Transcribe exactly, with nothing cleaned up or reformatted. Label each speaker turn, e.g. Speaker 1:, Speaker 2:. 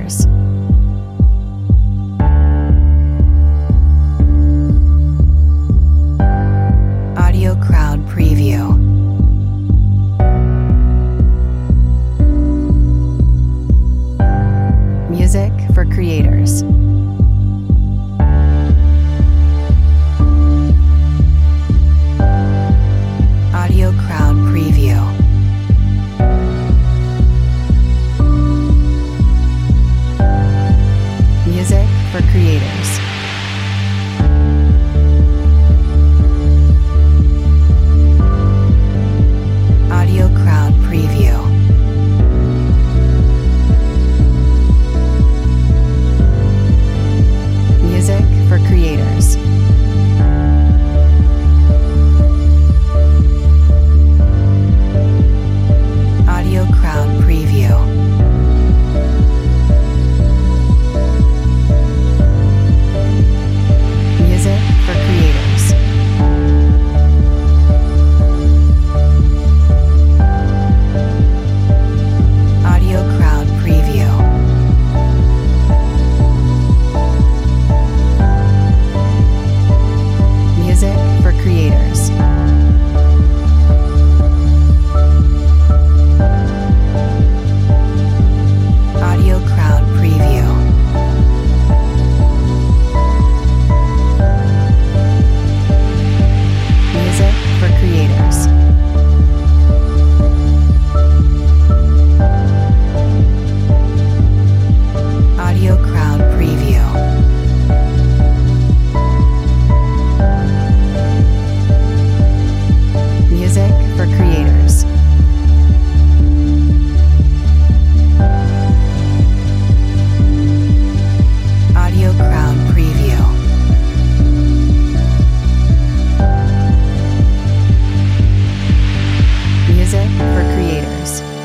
Speaker 1: creators. Audio Crowd Preview. Music for creators. Audio Crowd Preview. Music for creators. Audio Crowd Preview. Music for creators. Audio Crowd Preview. Music for creators. Audio Crowd Preview. Music for creators. Audio Crowd Preview. Music for creators. Audio Crowd Preview. Music for creators. Audio Crowd Preview. Music for creators.